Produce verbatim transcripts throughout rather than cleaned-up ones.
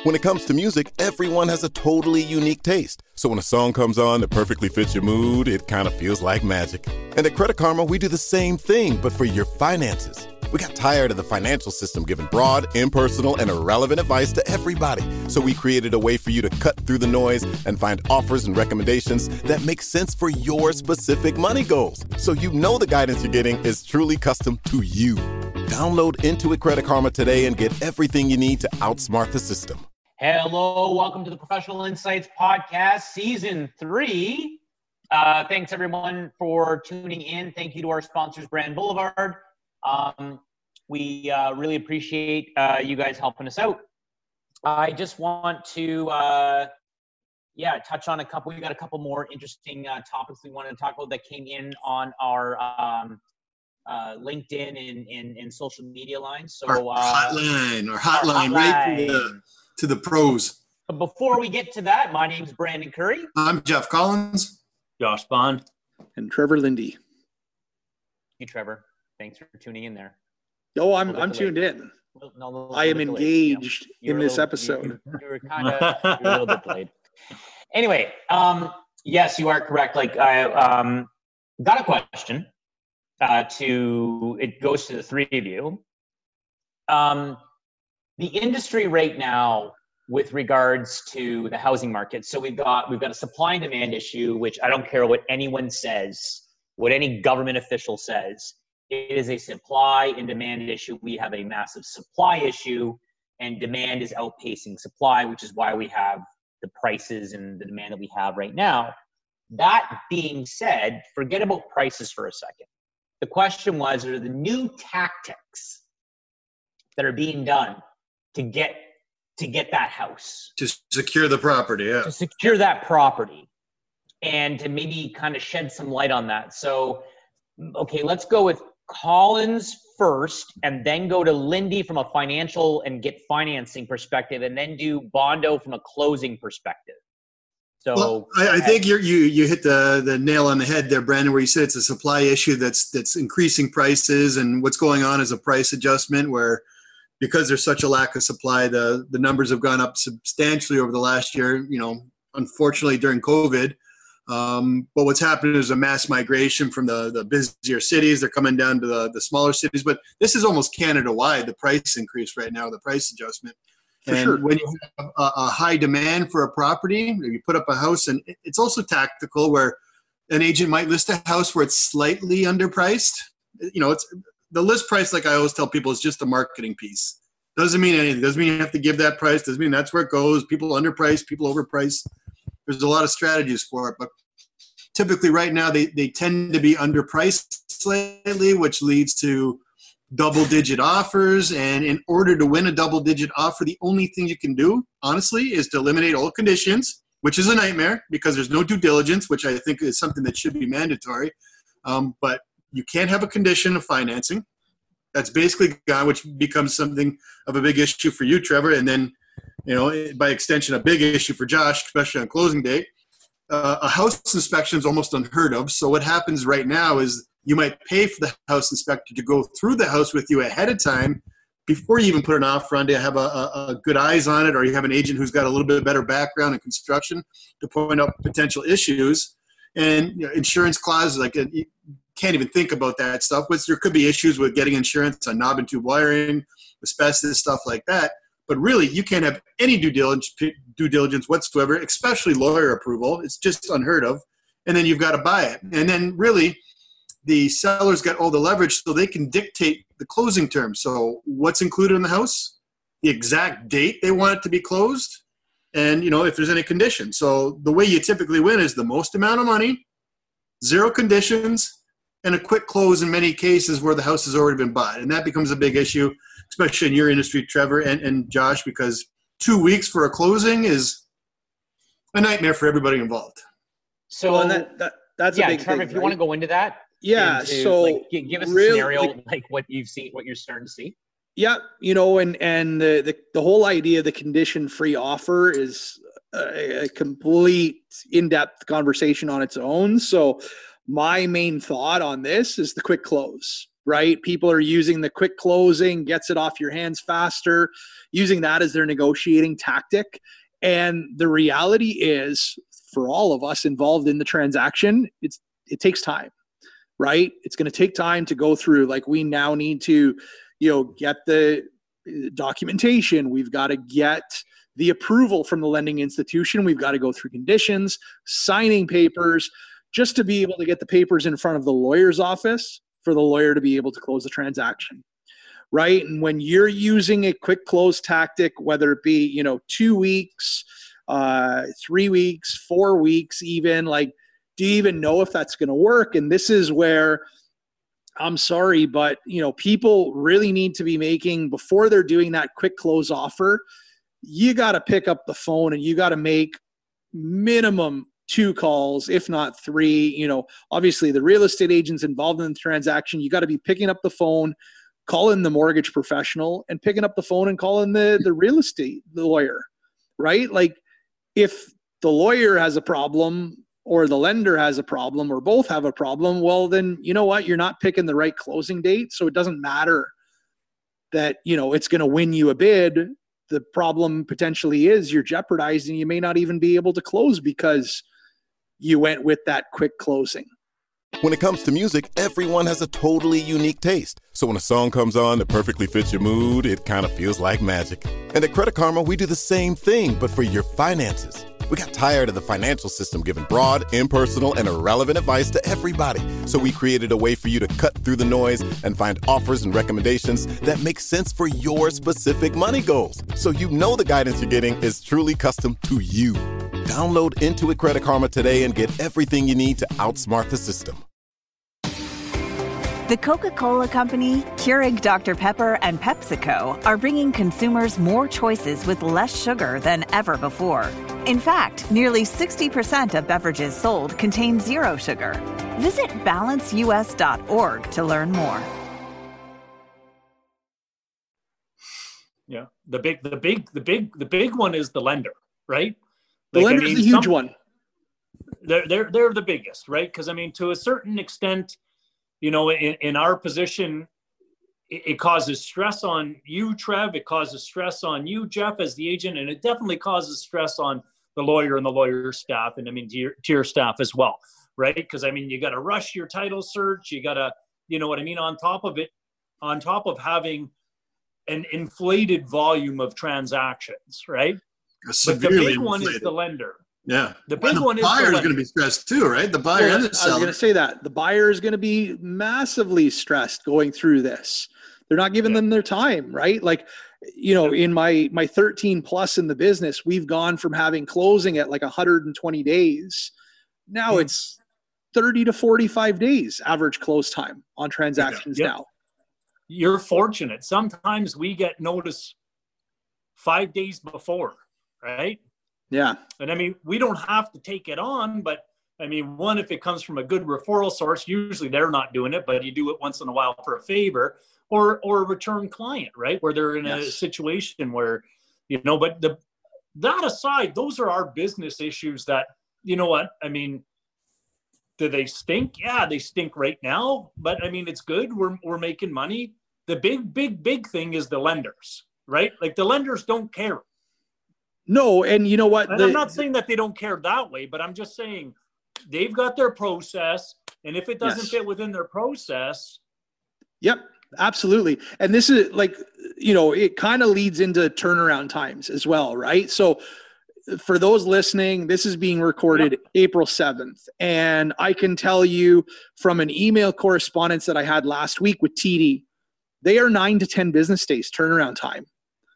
When it comes to music, everyone has a totally unique taste. So when a song comes on that perfectly fits your mood, it kind of feels like magic. And at Credit Karma, we do the same thing, but for your finances. We got tired of the financial system giving broad, impersonal, and irrelevant advice to everybody. So we created a way for you to cut through the noise and find offers and recommendations that make sense for your specific money goals. So you know the guidance you're getting is truly custom to you. Download Intuit Credit Karma today and get everything you need to outsmart the system. Hello, welcome to the Professional Insights Podcast, Season three. Uh, thanks, everyone, for tuning in. Thank you to our sponsors, Brand Boulevard. Um, we uh, really appreciate uh, you guys helping us out. I just want to, uh, yeah, touch on a couple. We got a couple more interesting uh, topics we wanted to talk about that came in on our um, uh, LinkedIn and, and, and social media lines. So our uh, hotline, our hotline, hotline. right to the, to the pros. But before we get to that, my name's Brandon Curry. I'm Jeff Collins. Josh Bond. And Trevor Lindy. Hey, Trevor. Thanks for tuning in there. Oh, I'm I'm tuned in. No, I am engaged in this episode. You, you were kind of a little bit delayed. Anyway, um, yes, you are correct. Like I um, got a question uh, to, it goes to the three of you. Um, the industry right now with regards to the housing market. So we've got, we've got a supply and demand issue, which I don't care what anyone says, what any government official says. It is a supply and demand issue. We have a massive supply issue, and demand is outpacing supply, which is why we have the prices and the demand that we have right now. That being said, forget about prices for a second. The question was, are the new tactics that are being done to get to get that house? To secure the property, yeah. To secure that property and to maybe kind of shed some light on that. So, okay, let's go with Collins first and then go to Lindy from a financial and get financing perspective, and then do Bondo from a closing perspective. So well, I, I think you're, you you hit the, the nail on the head there, Brandon, where you said it's a supply issue that's that's increasing prices, and what's going on is a price adjustment where because there's such a lack of supply, the, the numbers have gone up substantially over the last year, you know, unfortunately during COVID. Um, but what's happening is a mass migration from the, the busier cities. They're coming down to the, the smaller cities. But this is almost Canada-wide, the price increase right now, the price adjustment. For and sure. when you have a, a high demand for a property, you put up a house, and it's also tactical where an agent might list a house where it's slightly underpriced. You know, it's the list price, like I always tell people, is just a marketing piece. Doesn't mean anything. Doesn't mean you have to give that price. Doesn't mean that's where it goes. People underprice, people overprice. There's a lot of strategies for it, but typically right now they, they tend to be underpriced slightly, which leads to double-digit offers. And in order to win a double-digit offer, the only thing you can do, honestly, is to eliminate all conditions, which is a nightmare because there's no due diligence, which I think is something that should be mandatory. Um, but you can't have a condition of financing. That's basically gone, which becomes something of a big issue for you, Trevor, and then, you know, by extension, a big issue for Josh, especially on closing day. Uh, a house inspection is almost unheard of. So what happens right now is you might pay for the house inspector to go through the house with you ahead of time before you even put an offer on, to have a, a, a good eyes on it, or you have an agent who's got a little bit better background in construction to point out potential issues. And you know, insurance clauses, like uh, you can't even think about that stuff. Which there could be issues with getting insurance on knob and tube wiring, asbestos, stuff like that. But really, you can't have any due diligence, due diligence whatsoever, especially lawyer approval. It's just unheard of. And then you've got to buy it. And then really, the seller's got all the leverage so they can dictate the closing terms. So what's included in the house, the exact date they want it to be closed, and, you know, if there's any conditions. So the way you typically win is the most amount of money, zero conditions, and a quick close in many cases where the house has already been bought. And that becomes a big issue, especially in your industry, Trevor and, and Josh, because two weeks for a closing is a nightmare for everybody involved. So well, and that, that, that's yeah, a big Trevor, thing, if you right? want to go into that. Yeah, into, so like, give, give us really, a scenario, like, like what you've seen, what you're starting to see. Yeah, you know, and and the the, the whole idea of the condition-free offer is a, a complete in-depth conversation on its own. So my main thought on this is the quick close. right? People are using the quick closing, gets it off your hands faster, using that as their negotiating tactic. And the reality is, for all of us involved in the transaction, it's it takes time, right? It's going to take time to go through. Like, we now need to, you know, get the documentation. We've got to get the approval from the lending institution. We've got to go through conditions, signing papers, just to be able to get the papers in front of the lawyer's office for the lawyer to be able to close the transaction, right? And when you're using a quick close tactic, whether it be, you know, two weeks, uh, three weeks, four weeks, even, like, do you even know if that's going to work? And this is where, I'm sorry, but, you know, people really need to be making, before they're doing that quick close offer, you got to pick up the phone and you got to make minimum two calls, if not three. You know, obviously the real estate agents involved in the transaction, you got to be picking up the phone, calling the mortgage professional, and picking up the phone and calling the, the real estate the lawyer, right? Like, if the lawyer has a problem or the lender has a problem or both have a problem, well, then, you know what? You're not picking the right closing date. So it doesn't matter that, you know, it's going to win you a bid. The problem potentially is you're jeopardizing. You may not even be able to close because you went with that quick closing. When it comes to music, everyone has a totally unique taste. So when a song comes on that perfectly fits your mood, it kind of feels like magic. And at Credit Karma, we do the same thing, but for your finances. We got tired of the financial system giving broad, impersonal, and irrelevant advice to everybody. So we created a way for you to cut through the noise and find offers and recommendations that make sense for your specific money goals. So you know the guidance you're getting is truly custom to you. Download Intuit Credit Karma today and get everything you need to outsmart the system. The Coca-Cola Company, Keurig Doctor Pepper, and PepsiCo are bringing consumers more choices with less sugar than ever before. In fact, nearly sixty percent of beverages sold contain zero sugar. Visit balance U S dot org to learn more. Yeah, the big, the big, the big, the big one is the lender, right? The Like, lender's I mean, the huge some, one. They're they're they're the biggest, right? Because I mean, to a certain extent, you know, in, in our position, it, it causes stress on you, Trev. It causes stress on you, Jeff, as the agent, and it definitely causes stress on the lawyer and the lawyer's staff, and I mean to your, to your staff as well, right? Because I mean, you got to rush your title search. You got to, you know what I mean. On top of it, on top of having an inflated volume of transactions, right? But the big one inflated. Is the lender. Yeah. The big and the one is the buyer is lender. going to be stressed too, right? The buyer Well, and the I was seller. going to say that. The buyer is going to be massively stressed going through this. They're not giving Yeah. them their time, right? Like, you know, in my my thirteen plus in the business, we've gone from having closing at like one hundred twenty days. Now Mm. it's thirty to forty-five days average close time on transactions Yep. now. You're fortunate. Sometimes we get notice five days before, right? Yeah. And I mean, we don't have to take it on, but I mean, one, if it comes from a good referral source, usually they're not doing it, but you do it once in a while for a favor, or or a return client, right? Where they're in Yes. a situation where, you know, but the that aside, those are our business issues that, you know what, I mean, do they stink? Yeah, they stink right now, but I mean, it's good. We're we're making money. The big, big, big thing is the lenders, right? Like the lenders don't care. No, and you know what? And The- I'm not saying that they don't care that way, but I'm just saying they've got their process, and if it doesn't Yes. fit within their process, Yep, absolutely. And this is like, you know, it kind of leads into turnaround times as well, right? So for those listening, this is being recorded April seventh. And I can tell you from an email correspondence that I had last week with T D, they are nine to ten business days turnaround time.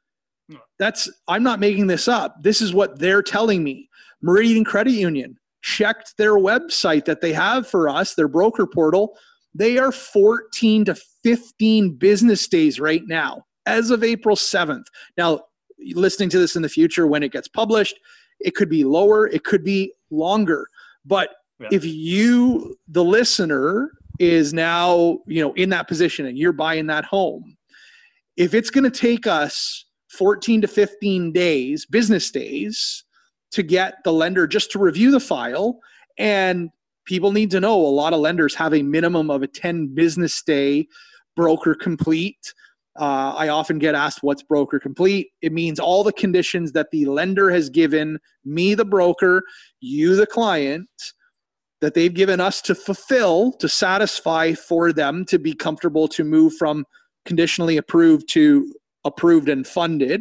That's, I'm not making this up. This is what they're telling me. Meridian Credit Union checked their website that they have for us, their broker portal. They are fourteen to fifteen business days right now, as of April seventh. Now, listening to this in the future, when it gets published, it could be lower, it could be longer. But Yeah. if you, the listener, is now, you know, in that position and you're buying that home, if it's going to take us fourteen to fifteen days, business days, to get the lender just to review the file, and people need to know a lot of lenders have a minimum of a ten business day broker complete. Uh, I often get asked, what's broker complete? It means all the conditions that the lender has given me, the broker, you, the client, that they've given us to fulfill, to satisfy for them to be comfortable to move from conditionally approved to approved and funded.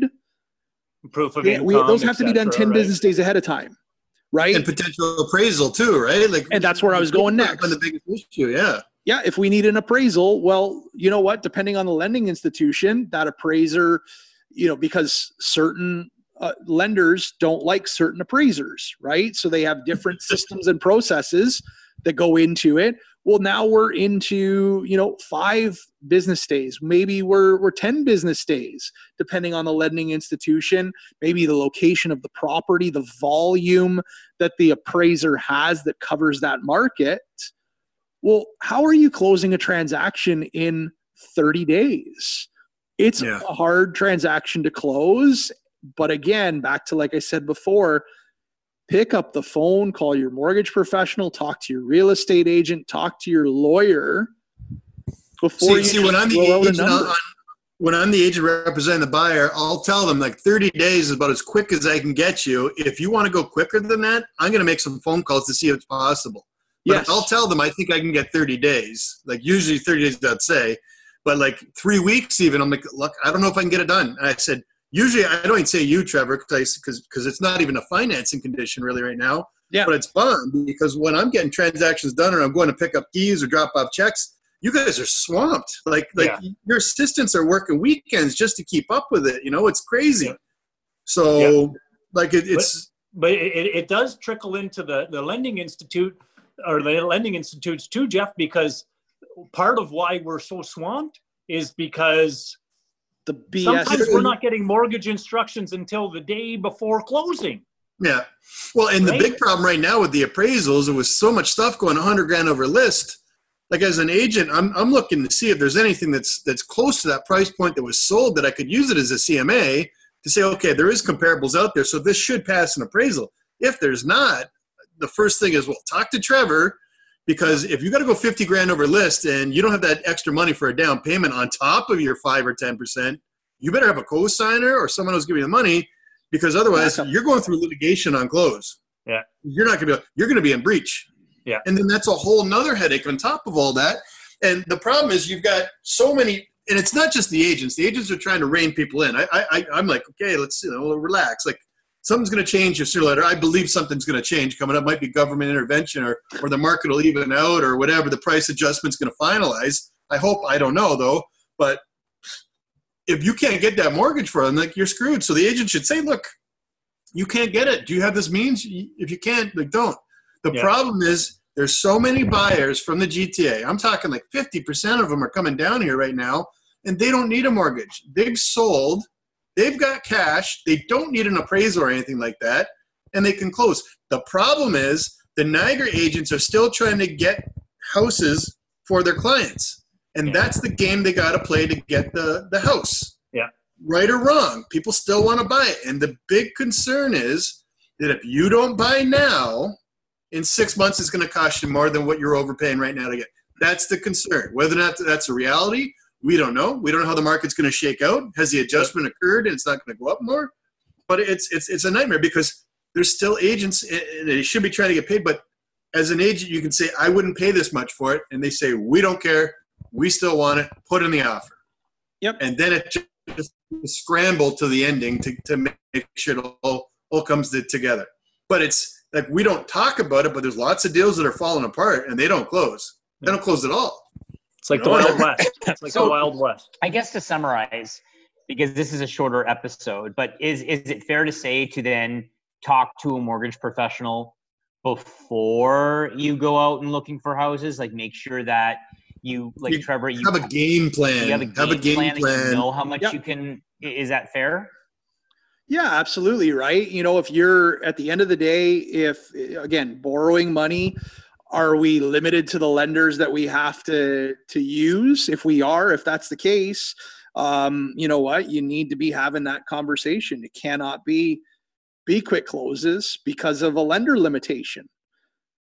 Proof of Yeah, income, we, those have to be done et cetera, ten right? business days ahead of time, right? And potential appraisal too, right? Like, And that's where I was going next. On the biggest issue, yeah. Yeah, if we need an appraisal, well, you know what? Depending on the lending institution, that appraiser, you know, because certain uh, lenders don't like certain appraisers, right? So they have different systems and processes that go into it. Well, now we're into, you know, five business days. Maybe we're we're ten business days, depending on the lending institution, maybe the location of the property, the volume that the appraiser has that covers that market. Well, how are you closing a transaction in thirty days? It's Yeah. a hard transaction to close. But again, back to, like I said before, pick up the phone, call your mortgage professional, talk to your real estate agent, talk to your lawyer before See, you see when I'm the throw out a agent, number. on, when I'm the agent representing the buyer, I'll tell them like thirty days is about as quick as I can get you. If you want to go quicker than that, I'm going to make some phone calls to see if it's possible. But Yes. I'll tell them I think I can get thirty days. Like usually thirty days, I'd say, but like three weeks even. I'm like, look, I don't know if I can get it done. And I said, usually I don't even say you, Trevor, because because it's not even a financing condition really right now. Yeah. But it's bond because when I'm getting transactions done or I'm going to pick up keys or drop off checks, you guys are swamped. Like like Yeah. your assistants are working weekends just to keep up with it. You know, it's crazy. Yeah. So Yeah. like it, it's But it, it does trickle into the, the lending institute or the lending institutes too, Jeff, because part of why we're so swamped is because The B S. sometimes we're not getting mortgage instructions until the day before closing. yeah. Well, and Right? the big problem right now with the appraisals, there was so much stuff going a hundred grand over list. Like as an agent, I'm I'm looking to see if there's anything that's that's close to that price point that was sold that I could use it as a C M A to say, okay, there is comparables out there, so this should pass an appraisal. If there's not, the first thing is, well, talk to Trevor, because if you got to go fifty grand over list and you don't have that extra money for a down payment on top of your five or ten percent, you better have a co-signer or someone who's giving you the money, because otherwise you're going through litigation on close. Yeah. You're not going to be, you're going to be in breach. Yeah. And then that's a whole nother headache on top of all that. And the problem is you've got so many, and it's not just the agents. The agents are trying to rein people in. I, I, I'm like, okay, let's you know, relax. Like something's going to change your sooner or later. I believe something's going to change coming up. Might be government intervention or, or the market will even out or whatever. The price adjustment's going to finalize. I hope, I don't know though, but if you can't get that mortgage for them, like you're screwed. So the agent should say, look, you can't get it. Do you have this means? If you can't, like don't. The Yeah. problem is there's so many buyers from the G T A. I'm talking like fifty percent of them are coming down here right now, and they don't need a mortgage. They've sold. They've got cash. They don't need an appraisal or anything like that, and they can close. The problem is the Niagara agents are still trying to get houses for their clients, and Yeah. that's the game they got to play to get the, the house. Yeah. Right or wrong, people still want to buy it. And the big concern is that if you don't buy now, in six months it's going to cost you more than what you're overpaying right now to get. That's the concern. Whether or not that's a reality, we don't know. We don't know how the market's going to shake out. Has the adjustment occurred and it's not going to go up more? But it's it's it's a nightmare because there's still agents and they should be trying to get paid. But as an agent, you can say, I wouldn't pay this much for it. And they say, we don't care. We still want it. Put in the offer. Yep. And then it just scramble to the ending to, to make sure it all, all comes to, together. But it's like we don't talk about it, but there's lots of deals that are falling apart and they don't close. They don't close at all. It's like the Wild West. It's like So- the Wild West. I guess to summarize, because this is a shorter episode, but is is it fair to say to then talk to a mortgage professional before you go out and looking for houses? Like make sure that you, like You Trevor, you Have a game plan. you have a game, have a game plan, and plan. you know how much Yep. you can. i- Is that fair? Yeah, absolutely. Right. You know, if you're at the end of the day, if again, borrowing money, are we limited to the lenders that we have to, to use? If we are, if that's the case, um, you know what, you need to be having that conversation. It cannot be, be quick closes because of a lender limitation.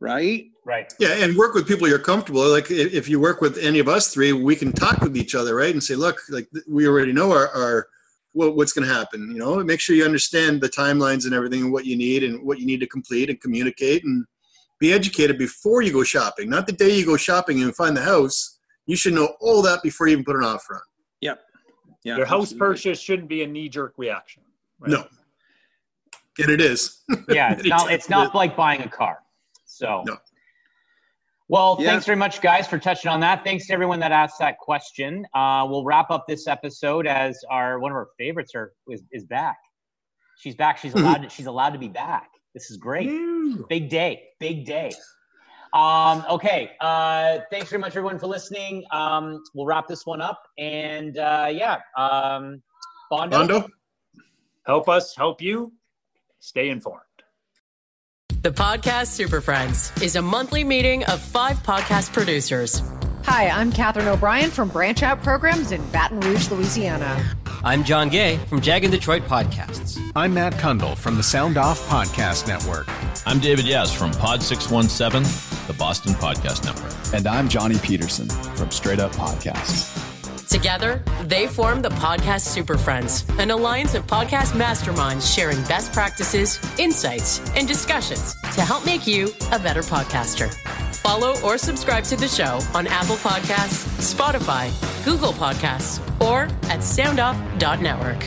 right? Right. Yeah, and work with people you're comfortable. Like if you work with any of us three, we can talk with each other, right? And say, look, like we already know our, our what, what's going to happen. You know, make sure you understand the timelines and everything, and what you need and what you need to complete and communicate, and be educated before you go shopping. Not the day you go shopping and find the house. You should know all that before you even put an offer on. Yep. Yeah. Your house purchase shouldn't be a knee-jerk reaction. Right? No. And it is. Yeah, it's not. It's not like buying a car. So. No. Well, Yeah. thanks very much, guys, for touching on that. Thanks to everyone that asked that question. Uh, we'll wrap up this episode as our one of our favorites are is, is back. She's back. She's allowed. To, she's allowed to be back. This is great. Woo. Big day. Big day. Um, okay. Uh, thanks very much, everyone, for listening. Um, we'll wrap this one up, and uh, yeah, um, Bondo. Bondo? Help us help you. Stay informed. The Podcast Super Friends is a monthly meeting of five podcast producers. Hi, I'm Katherine O'Brien from Branch Out Programs in Baton Rouge, Louisiana. I'm John Gay from Jag and Detroit Podcasts. I'm Matt Kundle from the Sound Off Podcast Network. I'm David Yaz from Pod six one seven, the Boston Podcast Network. And I'm Johnny Peterson from Straight Up Podcasts. Together, they form the Podcast Super Friends, an alliance of podcast masterminds sharing best practices, insights, and discussions to help make you a better podcaster. Follow or subscribe to the show on Apple Podcasts, Spotify, Google Podcasts, or at sound off dot network.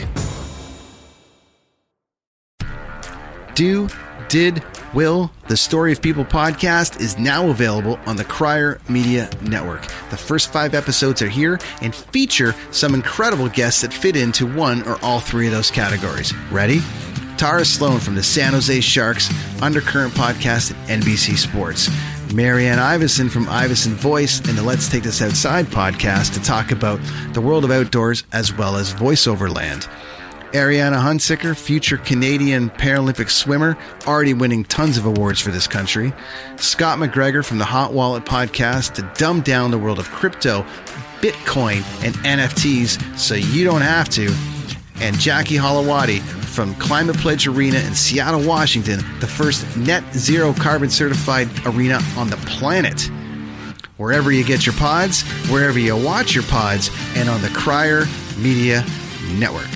Do, did, will, the Story of People podcast is now available on the Crier Media Network. The first five episodes are here and feature some incredible guests that fit into one or all three of those categories. Ready? Tara Sloan from the San Jose Sharks, Undercurrent podcast at N B C Sports. Marianne Iveson from Iveson Voice and the Let's Take This Outside podcast to talk about the world of outdoors as well as voiceover land. Ariana Hunsicker, future Canadian Paralympic swimmer, already winning tons of awards for this country. Scott McGregor from the Hot Wallet podcast to dumb down the world of crypto, Bitcoin, and N F Ts so you don't have to. And Jackie Holowati from Climate Pledge Arena in Seattle, Washington, the first net zero carbon certified arena on the planet. Wherever you get your pods, wherever you watch your pods, and on the Crier Media Network.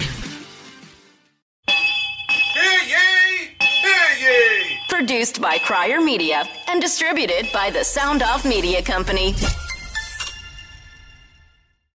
Produced by Crier Media and distributed by the Sound Off Media Company.